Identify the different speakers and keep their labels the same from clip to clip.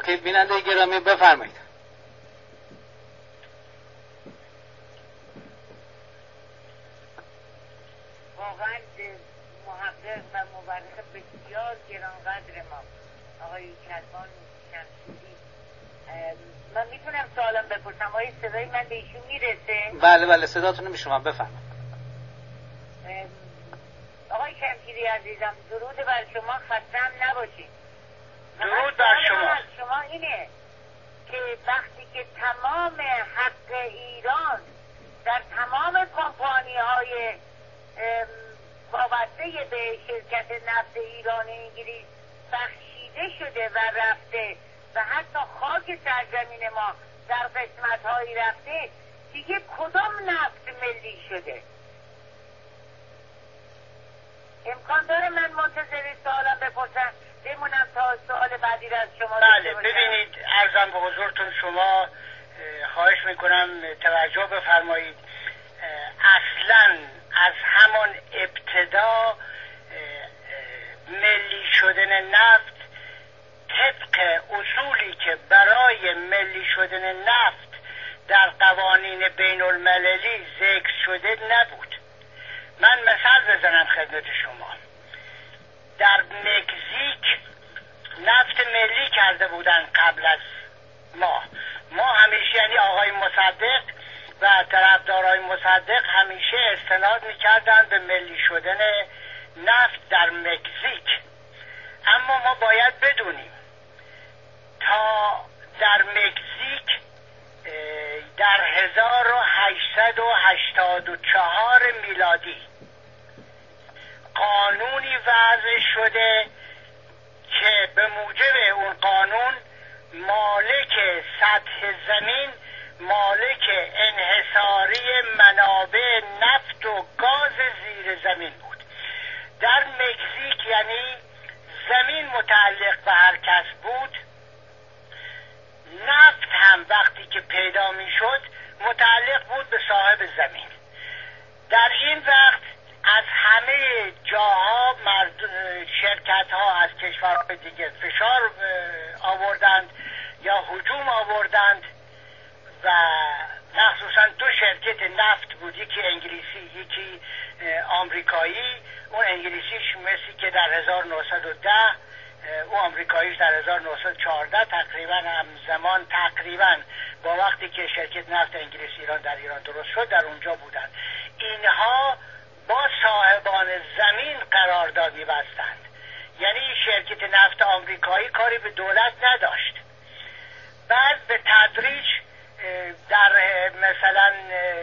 Speaker 1: بخیر. بیننده گرامی بفرمایید.
Speaker 2: واقعا محقق و مورخ بسیار گرانقدر ما آقای کدمان شمشیری. من میتونم سوالم بپرسم؟ آیا صدای من به ایشون میرسه؟
Speaker 1: بله بله صداتون رو میشنوم، بفرمایید.
Speaker 2: آقای شمشیری عزیزم، درود بر شما، خسته‌ام نباشید.
Speaker 3: درود بر شما.
Speaker 2: از شما اینه که وقتی که تمام حق ایران در تمام کمپانی‌های وابسته به شرکت نفت ایران انگلیس بخشیده شده و رفته و حتی خاک سرزمین ما در قسمت‌هایی رفته، دیگه کدام نفت ملی شده؟ امکان داره من منتظر سوالم بپرسم بمونم تا سوال بعدی را از شما؟
Speaker 3: بله ببینید، عرضم به حضورتون، شما خواهش میکنم توجه بفرمایید. اصلا از همان ابتدا ملی شدن نفت طبق اصولی که برای ملی شدن نفت در قوانین بین المللی ذکر شده نبود. من مثال بزنم خدمت شما. در مکزیک نفت ملی کرده بودن قبل از ما همیشه، یعنی آقای مصدق و طرفدارای مصدق همیشه استناد میکردن به ملی شدن نفت در مکزیک. اما ما باید بدونیم تا در مکزیک در 1884 میلادی قانونی وضع شده که به موجب اون قانون مالک سطح زمین مالک انحصاری منابع نفت و گاز زیر زمین بود. در مکزیک یعنی زمین متعلق به هر کس بود، نفت هم وقتی که پیدا می شد متعلق بود به صاحب زمین. در این وقت از همه جاها شرکت ها از کشورهای دیگه فشار آوردند یا هجوم آوردند و مخصوصا دو شرکت نفت بود، یکی انگلیسی یکی آمریکایی. اون انگلیسیش مثل که در 1910، او آمریکاییش در 1914 تقریبا همزمان تقریبا با وقتی که شرکت نفت انگلیس ایران در ایران درست شد در اونجا بودند. اینها با صاحبان زمین قرارداد می‌بستند، یعنی شرکت نفت آمریکایی کاری به دولت نداشت. بعد به تدریج در مثلا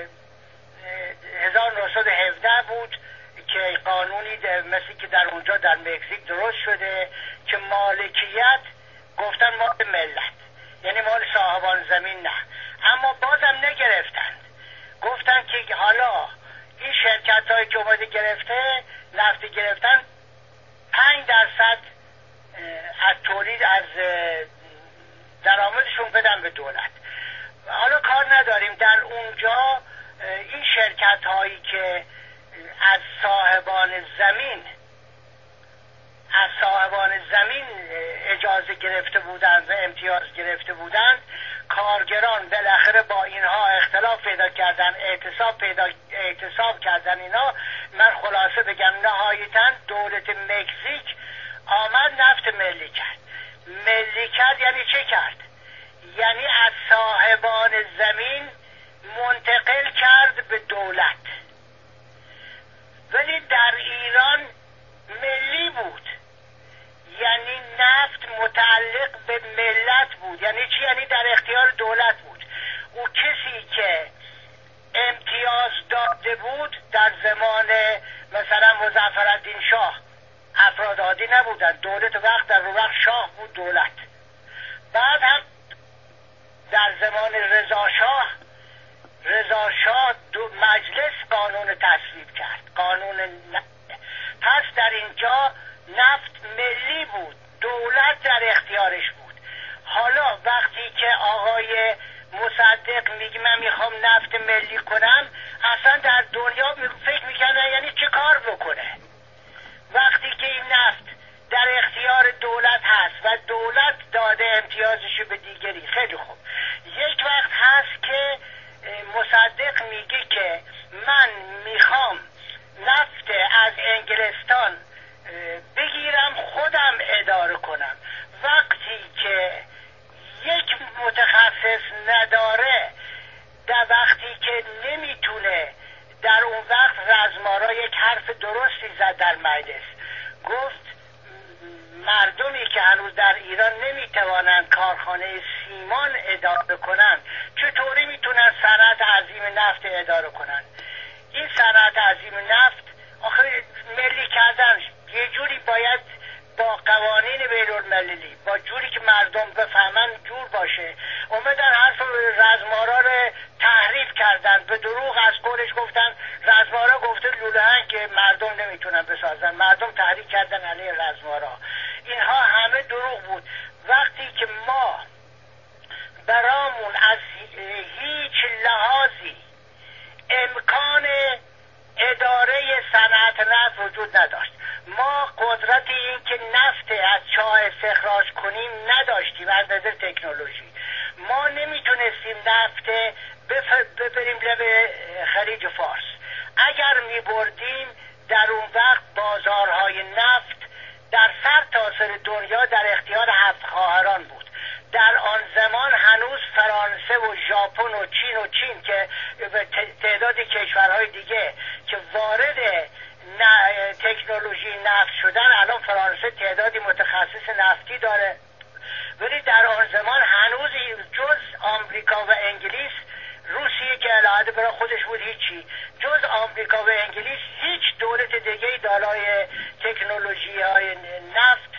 Speaker 3: 1917 بود که قانونی مثل که در اونجا در مکزیک درست شده که مالکیت گفتن مال ملت، یعنی مال صاحبان زمین نه. اما بازم نگرفتند، گفتن که حالا این شرکت هایی که اومده گرفته نفت گرفتن 5% از تولید از درآمدشون بدن به دولت. حالا کار نداریم، در اونجا این شرکت هایی که از صاحبان زمین اجازه گرفته بودند و امتیاز گرفته بودند، کارگران بالاخره با اینها اختلاف پیدا کردن، اعتصاب کردن اینا. من خلاصه بگم نهایتاً دولت مکزیک آمد نفت ملی کرد. ملی کرد یعنی چه کرد؟ یعنی از صاحبان زمین منتقل کرد به دولت. ولی در ایران ملی بود، یعنی نفت متعلق به ملت بود. یعنی چی؟ یعنی در اختیار دولت بود. او کسی که امتیاز داده بود در زمان مثلا مظفرالدین شاه افراد عادی نبودن، دولت وقت در وقت شاه بود دولت. بعد هم در زمان رضا شاه مجلس قانون تصویب کرد، قانون پس در اینجا نفت ملی بود، دولت در اختیارش بود. حالا وقتی که آقای مصدق میگه من میخوام نفت ملی کنم، اصلا در دنیا فکر میکنه یعنی چه کار بکنه؟ وقتی که این نفت در اختیار دولت هست و دولت داده امتیازش به دیگری. خیلی خوب. یک وقت هست که مصدق میگه که من میخوام نفت از انگلستان بگیرم خودم اداره کنم. وقتی که یک متخصص نداره، در وقتی که نمیتونه، در اون وقت رزمارا یک حرف درستی زد در مجلس، گفت مردمی که هنوز در ایران نمیتوانند کارخانه سیمان اداره کنند چطوری میتونن صنعت عظیم نفت اداره کنند؟ این صنعت عظیم نفت آخه ملی کردن یه جوری باید با قوانین بین‌المللی، با جوری که مردم بفهمن جور باشه. اومدن حرف رزمارا رو تحریف کردن، به دروغ از قولش گفتن رزمارا گفته لوله‌هن که مردم نمیتونن بسازن، مردم تحریک کردن علیه رزمارا. اینها همه دروغ بود. وقتی که ما برامون از هیچ لحاظی امکان اداره صنعت نفت وجود نداشت، ما قدرت این که نفت از چاه استخراج کنیم نداشتیم. از نظر تکنولوژی ما نمیتونستیم نفت ببریم لب خلیج فارس. اگر میبردیم در اون وقت بازارهای نفت در سرتاسر دنیا در اختیار هفت خواهران بود. در آن زمان هنوز فرانسه و ژاپن و چین که تعدادی کشورهای دیگه که وارد تکنولوژی نفت شدن، الان فرانسه تعدادی متخصص نفتی داره، ولی در آن زمان هنوز جز آمریکا و انگلیس، روسیه که علاوه بر خودش بود هیچی، جز آمریکا و انگلیس هیچ دولت دیگه‌ای دارای تکنولوژی های نفت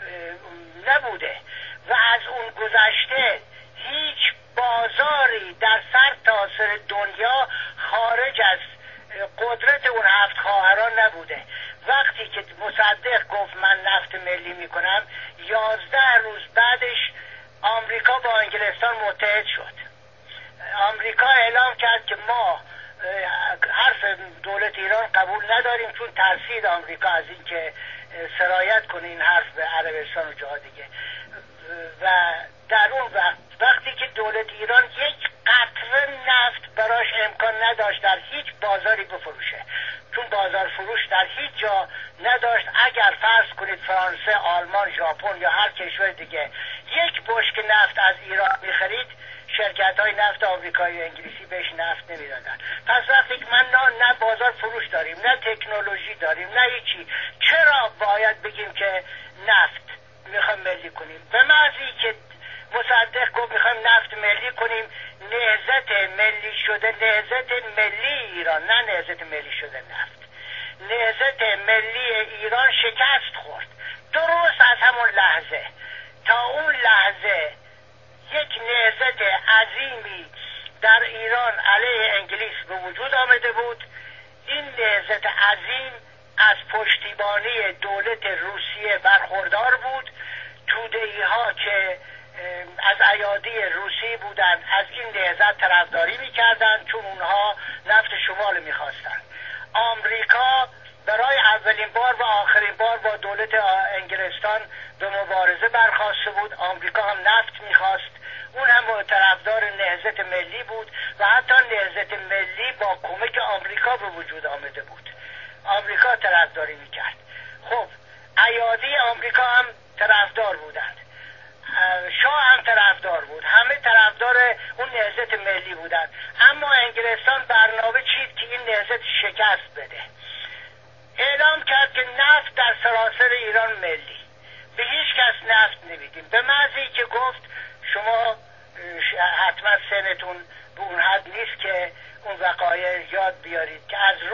Speaker 3: نبوده و از اون گذشته هیچ بازاری در سرتاسر دنیا خارج از قدرت اون هفت خواهران نبوده. وقتی که مصدق گفت من نفت ملی میکنم، 11 روز بعدش آمریکا با انگلستان متحد شد. آمریکا اعلام کرد که ما حرف دولت ایران قبول نداریم، چون ترسید آمریکا از این که سرایت کنه این حرف به عربستان و جاها دیگه. و در اون وقتی که دولت ایران یک قطره نفت براش امکان نداشت در هیچ بازاری بفروشه، چون بازار فروش در هیچ جا نداشت. اگر فرض کنید فرانسه، آلمان، ژاپن یا هر کشور دیگه یک بشکه نفت از ایران می‌خرید، شرکت‌های نفت آمریکایی و انگلیسی بهش نفت نمیدادن. پس وقتی که من نه بازار فروش داریم، نه تکنولوژی داریم، نه هیچی، چرا باید بگیم که نفت میخوایم ملی کنیم؟ به محضی که مصدق گفت میخوایم نفت ملی کنیم، نهضت ملی شده، نهضت ملی ایران، نه نهضت ملی شده نفت، نهضت ملی ایران شکست خورد. درست از همون لحظه تا اون لحظه یک نهضت عظیمی در ایران علیه انگلیس به وجود آمده بود. این نهضت عظیم از پشتیبانی دولت روسیه برخوردار بود. توده‌ای ها که از ایادی روسی بودند از این نهضت طرفداری می‌کردند، چون اونها نفت شمال می‌خواستند. آمریکا برای اولین بار و آخرین بار با دولت انگلستان به مبارزه برخاسته بود. آمریکا هم نفت می‌خواست، اون هم طرفدار نهضت ملی بود و حتی نهضت ملی با کمک آمریکا به وجود آمده بود. آمریکا طرفداری می‌کرد. خب ایادی آمریکا هم طرفدار بودند، شاه هم طرفدار بود، همه طرفدار اون نهضت ملی بودند. اما انگلستان برنامه چید که این نهضت شکست بده. اعلام کرد که نفت در سراسر ایران ملی، به هیچ کس نفت نمیدیم. به محضی که گفت شما حتما سنتون به اون حد نیست که اون وقایع یاد بیارید که از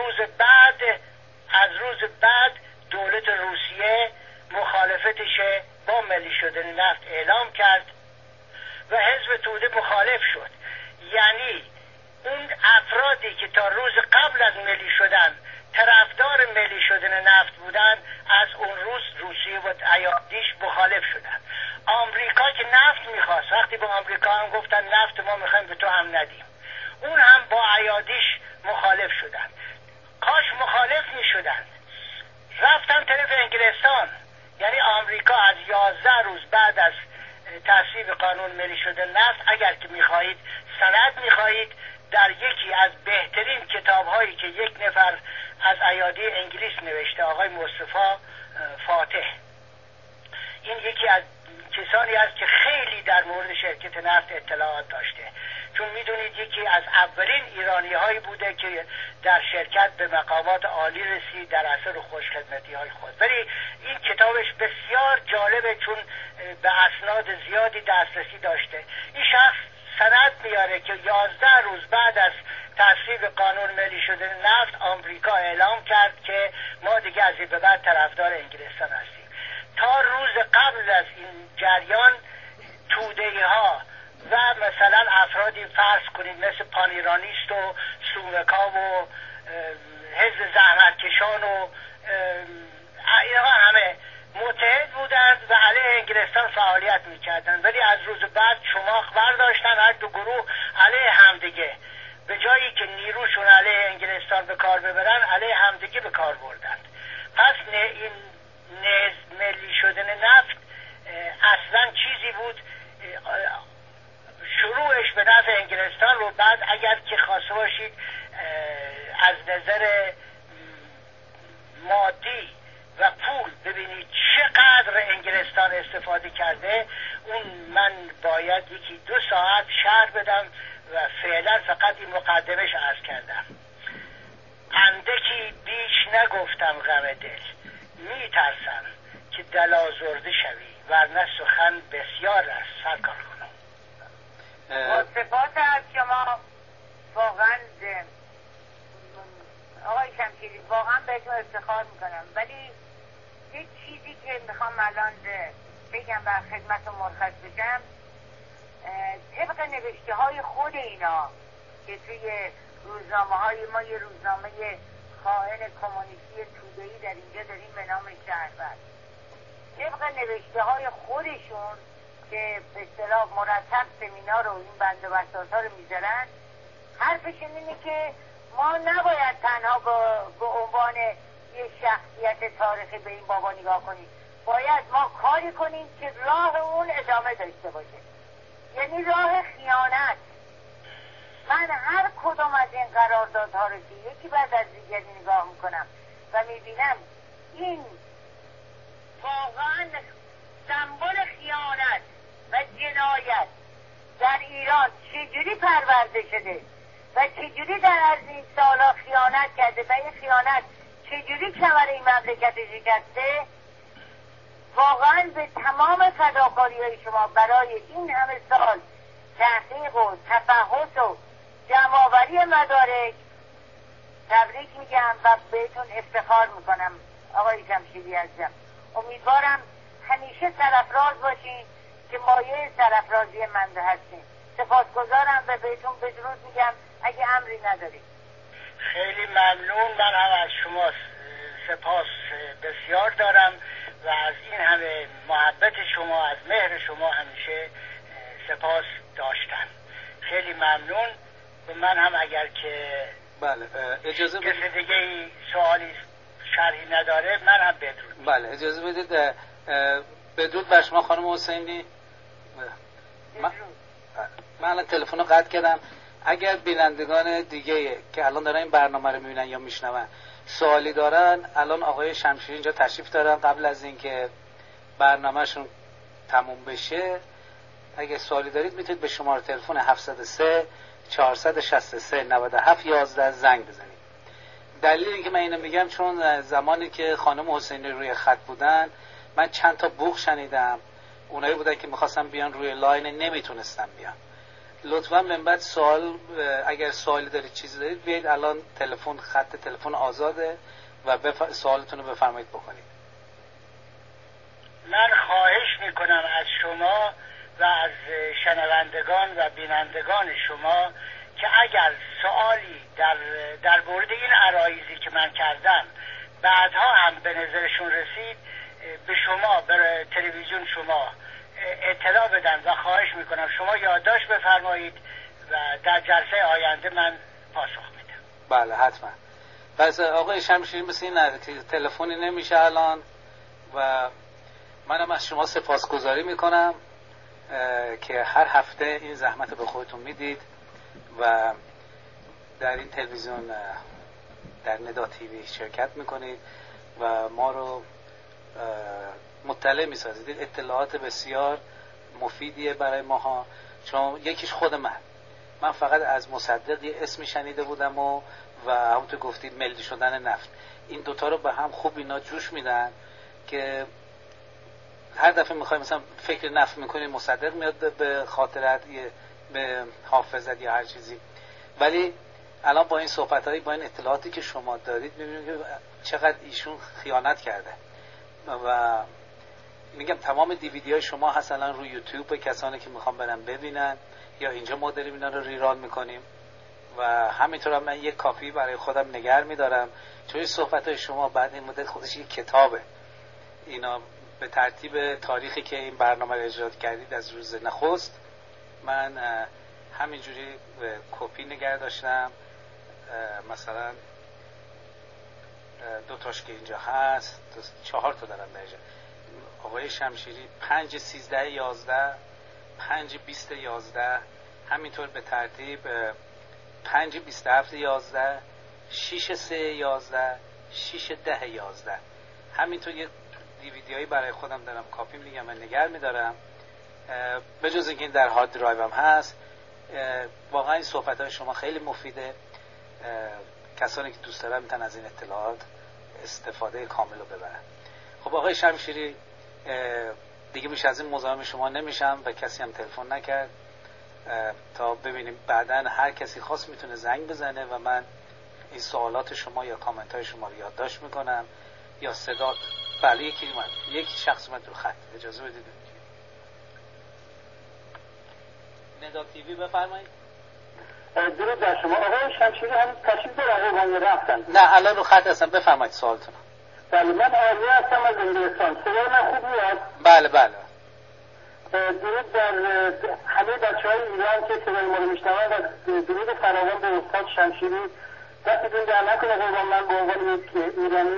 Speaker 3: روز بعد دولت روسیه مخالفتش با ملی شدن نفت اعلام کرد و حزب توده مخالف شد. یعنی اون افرادی که تا روز قبل از ملی شدن طرفدار ملی شدن نفت بودن، از اون روز روسیه و ایادیش مخالف شدن. آمریکا که نفت میخواست، وقتی با آمریکا هم گفتن نفت ما میخوایم به تو هم ندیم، اون هم با ایادیش مخالف شدن. کاش مخالف میشدن، رفتن طرف انگلستان. یعنی آمریکا از 11 روز بعد از تصویب قانون ملی شده نفت، اگر که میخواهید سند میخواهید، در یکی از بهترین کتاب‌هایی که یک نفر از ایادی انگلیس نوشته، آقای مصطفی فاتح، این یکی از کسانی است که خیلی در مورد شرکت نفت اطلاعات داشته، چون میدونید یکی از اولین ایرانی هایی بوده که در شرکت به مقامات عالی رسید در اثر خوشخدمتی های خود. ولی این کتابش بسیار جالبه چون به اسناد زیادی دسترسی داشته. این شخص سند میاره که 11 روز بعد از تصویب قانون ملی شده نفت آمریکا اعلام کرد که ما دیگه از این به بعد طرفدار انگلستان هستیم. تا روز قبل از این جریان توده‌ای ها و مثلا افرادی فرض کنید مثل پانیرانیست و سومکا و حزب زحمتکشان و اینها همه متحد بودند و علیه انگلستان فعالیت میکردند، ولی از روز بعد شماخ برداشتن هر دو گروه علیه همدیگه، به جایی که نیروشون علیه انگلستان به کار ببرن علیه همدیگه به کار بردند. پس این ملی شدن نفت اصلا چیزی بود شروعش به نفع انگلستان رو بعد اگر که خواسته باشید از نظر مادی و پول ببینید چقدر انگلستان استفاده کرده، اون من باید 1-2 ساعت شرح بدم و فعلا فقط این مقدمش عرض کردم. اندکی بیش نگفتم غم دل، میترسم که دل آزرده شوی ورنه سخن بسیار است. سرکار خانم
Speaker 2: با سپاس از شما، واقعا آقای شمشیری واقعا بهتون افتخار میکنم، ولی یک چیزی که میخوام الان بگم و خدمت و مرخص بشم، طبق نوشته های خود اینا که توی روزنامه های ما، یه روزنامه خائن کمونیستی توده‌ای در اینجا داریم به نام شهرور، طبق نوشته های خودشون که به اصطلاح مرتب سمینار و این بند و بساط ها رو میذارن، حرفشون اینه که ما نباید تنها به عنوان یه شخصیت تاریخی به این بابا نگاه کنیم، باید ما کاری کنیم که راه اون ادامه داشته باشه، یعنی راه خیانت. من هر کدوم از این قراردادها رو که یکی بعد از دیگری نگاه میکنم و میبینم این واقعا سمبل خیانت و جنایت در ایران چجوری پرورده شده و چجوری در از این سالها خیانت کرده و این خیانت چجوری کمر این مملکت شکسته، واقعا به تمام فداکاری های شما برای این همه سال تحقیق و تفحص و جمع‌آوری مدارک تبریک میگم و بهتون افتخار میکنم آقای جمشیدی عزیزم. امیدوارم همیشه سرافراز باشین که مایه سرافرازی من هستین. سپاسگزارم و بهتون بدرود میگم اگه امری ندارید.
Speaker 3: خیلی ممنون. من هم از شما سپاس بسیار دارم و از این همه محبت شما، از مهر شما همیشه سپاس داشتم. خیلی ممنون. و من هم اگر که
Speaker 1: بله اجازه
Speaker 3: کسی دیگه سوالی شرحی نداره من هم بدرود.
Speaker 1: بله اجازه بدید بدرود بر شما خانم حسینی. من الان تلفن رو قطع کردم. اگر بینندگان دیگه که الان دارن این برنامه رو میبینن یا میشنون سوالی دارن، الان آقای شمشیری اینجا تشریف دارن. قبل از اینکه برنامهشون تموم بشه اگه سوالی دارید میتونید به شماره تلفن 703 463 97 11 زنگ بزنید. دلیلی که من اینو میگم چون زمانی که خانم حسینی روی خط بودن من چند تا بوق شنیدم، اونایی بودن که میخواستن بیان روی لاین نمیتونستن بیان. لطفا من بعد سوال اگر سوالی دارید چیزی دارید بیاید، الان خط تلفن آزاده و سوالتون رو بفرمایید بکنید.
Speaker 3: من خواهش میکنم از شما و از شنوندگان و بینندگان شما که اگر سوالی در مورد این عرایضی که من کردم بعدها هم به نظرشون رسید به شما، به تلویزیون شما اطلاع بدن و خواهش میکنم شما یادداشت بفرمایید و در جلسه آینده من پاسخ میدم.
Speaker 1: بله حتما. پس آقای شمشیری مثل این تلفنی نمیشه الان و منم از شما سپاسگزاری میکنم. که هر هفته این زحمت رو به خودتون میدید و در این تلویزیون در ندا تیوی شرکت میکنید و ما رو مطلع میسازید. اطلاعات بسیار مفیدیه برای ماها، چون یکیش خود من فقط از مصدق یه اسمی شنیده بودم و همونطور گفتید ملی شدن نفت، این دوتا رو به هم خوب اینا جوش میدن که هر دفعه میخوایم مثلا فکر نفت میکنید مصدق میاد به خاطرت، به حافظت یا هر چیزی. ولی الان با این صحبتایی، با این اطلاعاتی که شما دارید میبینید که چقدر ایشون خیانت کرده و میگم تمام دیویدی های شما هست الان روی یوتیوب به کسانی که میخوام برن ببینن، یا اینجا ما داریم اینا رو ریران میکنیم و همینطور هم من یک کاپی برای خودم نگه میدارم، چون این صحبت های شما بعد این مدت خودش یک کتابه. اینا به ترتیب تاریخی که این برنامه رو اجرا کردید از روز نخست من همینجوری کپی نگه داشتم. مثلا 2 تاش که اینجا هست، 4 تا دارم در اینجا. آقای شمشیری 5/13/11 5/20/11 همینطور به ترتیب 5/27/11 6/3/11 6/10/11 همینطور یه دیویدیایی برای خودم دارم کاپی میگم و نگه میدارم. به جز اینکه این در هارد درایو هم هست. واقعا این صحبت های شما خیلی مفیده. کسانی که دوست دارن میتونن از این اطلاعات استفاده کامل رو ببرن. خب آقای شمشیری دیگه بیش از این مزاحم شما نمیشم و کسی هم تلفن نکرد تا ببینیم بعداً هر کسی خواست میتونه زنگ بزنه و من این سوالات شما یا کامنت های شما رو یادداشت میکنم یا صدا. بله یک شخص اومد رو خط، اجازه بدید. ندا تیوی بفرمایید.
Speaker 4: درود بر شما. آقای شمشیری هم تشریف دارن رفتن؟
Speaker 1: نه الان رو خط هستم، بفرمایید سوالتون.
Speaker 4: بله من آریه هستم از انگلستان. صدای من خوب میاد؟
Speaker 1: بله.
Speaker 4: درود بر همه بچه‌های ایران که صدای ما رو میشنوند و درود فراوان به استاد شمشیری. دستتون در نکنه قربان. من به عنوان یک ایرانی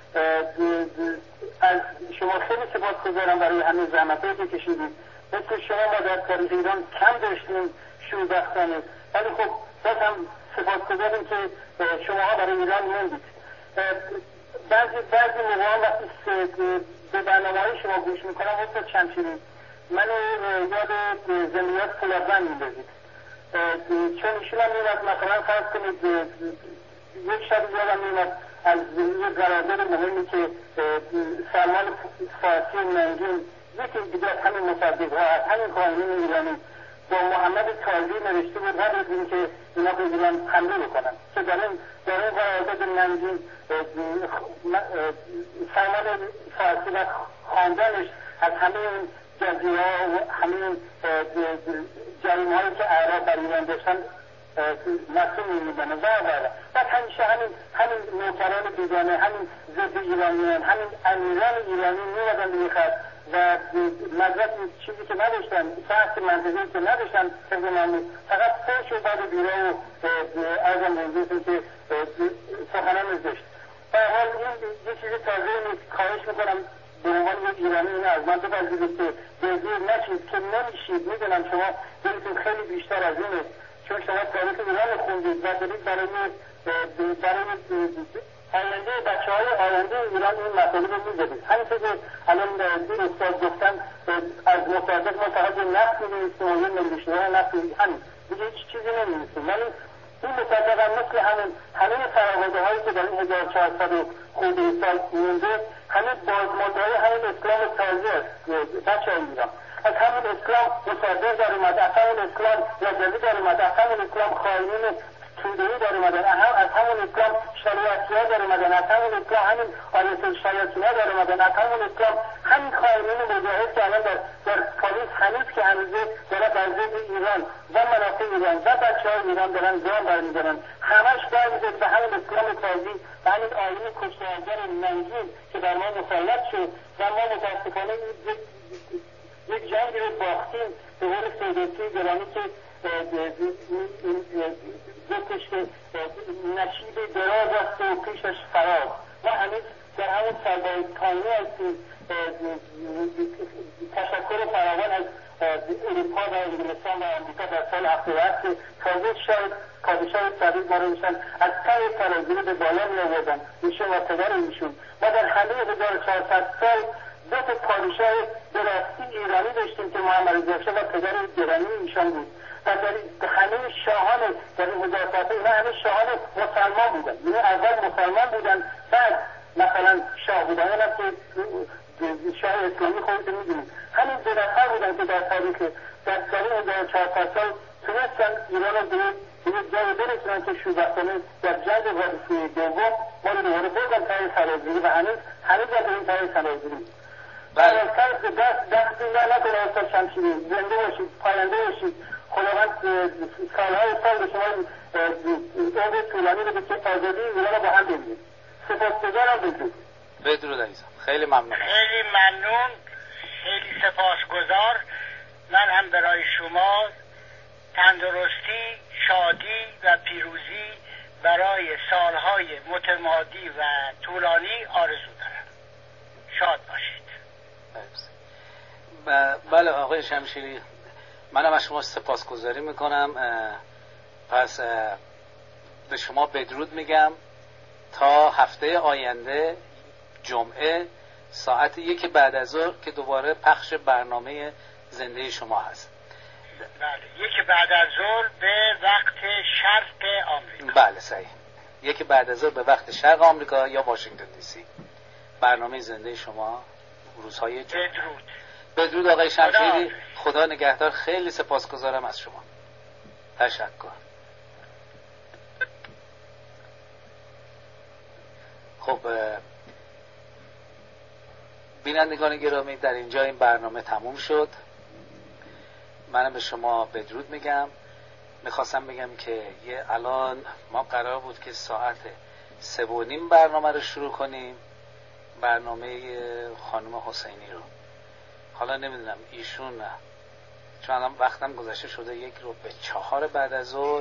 Speaker 4: از شما خیلی سپاسگزارم برای همه زحمتایی که کشیدید. مثل شما ما در تاریخ ایران کم داشتیم شوربختانه، ولی خب باز هم سپاسگزاریم که شماها برای ایران موندید. بعضی موقعا وقتی به برنامه‌های شما گوش میکنم استاد شمشیری منو یاد زندیات فولادزن میندازید، چون ایشون هم میمد مثلا فرض کنید یک شب یادم میمد از یه قرارداد مهمی که سلمان فارسی منگین یکی دیگه از همین مصدق ها از همین قانون ایرانی با محمد تازی نوشته بود قبل از این که اینا به ایران حمله بکنن که در این قرارداد منگین سلمان فارسی و خاندانش از همه جزیره ها و همه جریمه هایی که اعراب در ایران داشتن مسئول میدنه و همیشه همین نوکران بیگانه، همین ضد ایرانیان، همین امیران ایرانی میوزن به خط و مدرک چیزی که نداشتن، فحص منطقی که نداشتن، فقط فرش و بعد بیرا و ارزم بزرگتون که سخنان ازداشت. به حال این یه چیز تازه خواهش میکنم به عنوان یک ایرانی اینو از من بپذیرید که دلگیر نشید که نمیشید. میدونم شما دلتون خیلی بیشتر از اینه، چون شما تاریخ ایران خوندید و دارید برای آینده بچه‌های آینده ایران این مسئله رو می‌ذارید. همینطور که الان دیر استاد گفتن از مصدق ما فقط نفت می‌نویسیم و یه ملی شدن نفت همین دیگه هیچ چیزی نمی‌نویسیم، ولی این مصدق هم مثل همه فرآورده‌هایی که در این 1400 خورده سال مونده همه بازمانده‌های همین اسلام تازه است. بچه‌های ایران از همون اسلام مصدق در اومد، از همون اسلام رجوی در اومد، از همون اسلام خائنین تودهی در اومدن، از همون اسلام شریعتی‌ها در اومدن، از همون اسلام همین آیت الشیاطین‌ها در اومدن، از همون اسلام همین خائنین مجاهد که الان در پاریس هنوز که هنوزه داره بر ضد ایران و منافع ایران و بچه‌های ایران دارن گام برمی‌دارن، همش برمی‌گرده به همین اسلام تازی و همین آیین کشتارگر منگین که بر ما مسلط شد و ما متاسفانه یک جنگ رو باختیم به قول فردوسی گرامی که گفتش که نشیب دراز است و پیشش فراز. ما هنوز در همون سربای کانی هستیم. تشکر فراوان از اروپا و انگلستان و آمریکا در سال 77 که تازه شاید پادشاه سعید ما رو میشن از ته سرازیری به بالا می آوردن ایشون و پدر ایشون. ما در همه 1400 سال دو تا پادشاه به راستی ایرانی داشتیم که محمد رضا شاه و پدر گرامی ایشان بود و در همه شاهان در 1400 اینا همه شاهان مسلمان بودن، یعنی اول مسلمان بودن بعد مثلا شاه بودن. این است که شاه اسلامی خودتون میدونید همین دو نفر بودن که در تاریخ در سال 1400 سال تونستن ایران رو به یک جایی برسونن که شوربختانه در جنگ وادی دوم ما رو دوباره بردن ته سرازیری و هنوز در این ته سرازیری. بله. دست نکنه استاد شمشیری، زنده باشید، پاینده باشید. خداوند سالهای سال به شما عمر طولانی بده که آزادی ایران رو با هم ببینید. سپاسگزارم.
Speaker 1: بدرود عزیزم، خیلی ممنون.
Speaker 3: خیلی ممنون، خیلی سپاسگزار. من هم برای شما تندرستی، شادی و پیروزی برای سالهای متمادی و طولانی آرزو دارم. شاد باشید.
Speaker 1: بله آقای شمشیری، منم از شما سپاسگزاری میکنم. پس به شما بدرود میگم تا هفته آینده جمعه ساعت 1 بعد از ظهر که دوباره پخش برنامه زنده شما هست.
Speaker 3: بله، 1 بعد از ظهر به وقت شرق آمریکا.
Speaker 1: بله صحیح، 1 بعد از ظهر به وقت شرق آمریکا یا واشنگتن دی سی. برنامه زنده شما روزهای جمعه. بدرود آقای شمشیری، خدا نگهدار. خیلی سپاسگزارم از شما. تشکر. خب بینندگان گرامی، در اینجا این برنامه تموم شد. منم به شما بدرود میگم. میخواستم بگم که الان ما قرار بود که ساعت 3:30 برنامه رو شروع کنیم، برنامه خانم حسینی رو. حالا نمیدونم ایشون چون الان وقتم گذشته شده 1:04 بعد از ظهر،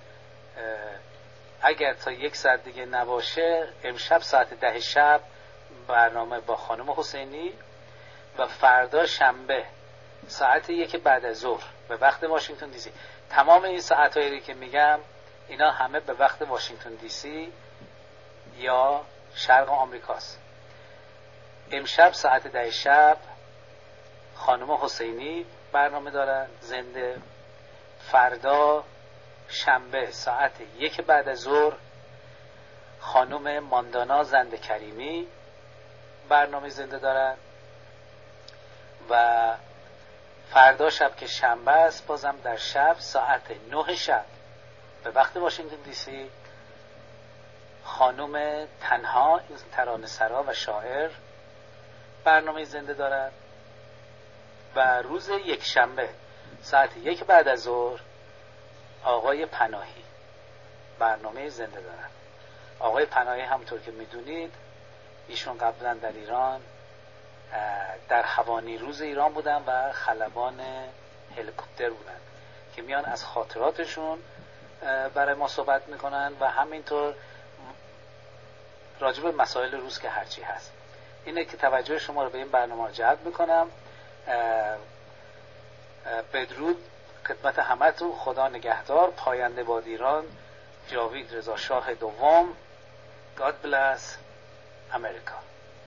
Speaker 1: اگر تا 1 ساعت دیگه نباشه امشب ساعت 10 شب برنامه با خانم حسینی و فردا شنبه ساعت 1 بعد از ظهر به وقت واشنگتن دی سی. تمام این ساعتایی که میگم اینا همه به وقت واشنگتن دی سی یا شرق آمریکاست. امشب ساعت 10 شب خانم حسینی برنامه دارن زنده. فردا شنبه ساعت 1 بعد از ظهر خانم ماندانا زنده کریمی برنامه زنده دارن و فردا شب که شنبه است بازم در شب ساعت 9 شب به وقت واشنگتن دی سی خانم تنها ترانه‌سرا و شاعر برنامه زنده دارن و روز یک شنبه ساعت 1 بعد از ظهر آقای پناهی برنامه زنده دارن. آقای پناهی همونطور که میدونید ایشون قبلا در ایران در هوانیروز ایران بودن و خلبان هلیکوپتر بودن که میان از خاطراتشون برای ما صحبت میکنن و همینطور راجع به مسائل روز که هرچی هست. اینه که توجه شما رو به این برنامه جلب میکنم. بدرود خدمت همتون. خدا نگهدار. پاینده باد ایران. جاوید رضا شاه دوم. God bless America.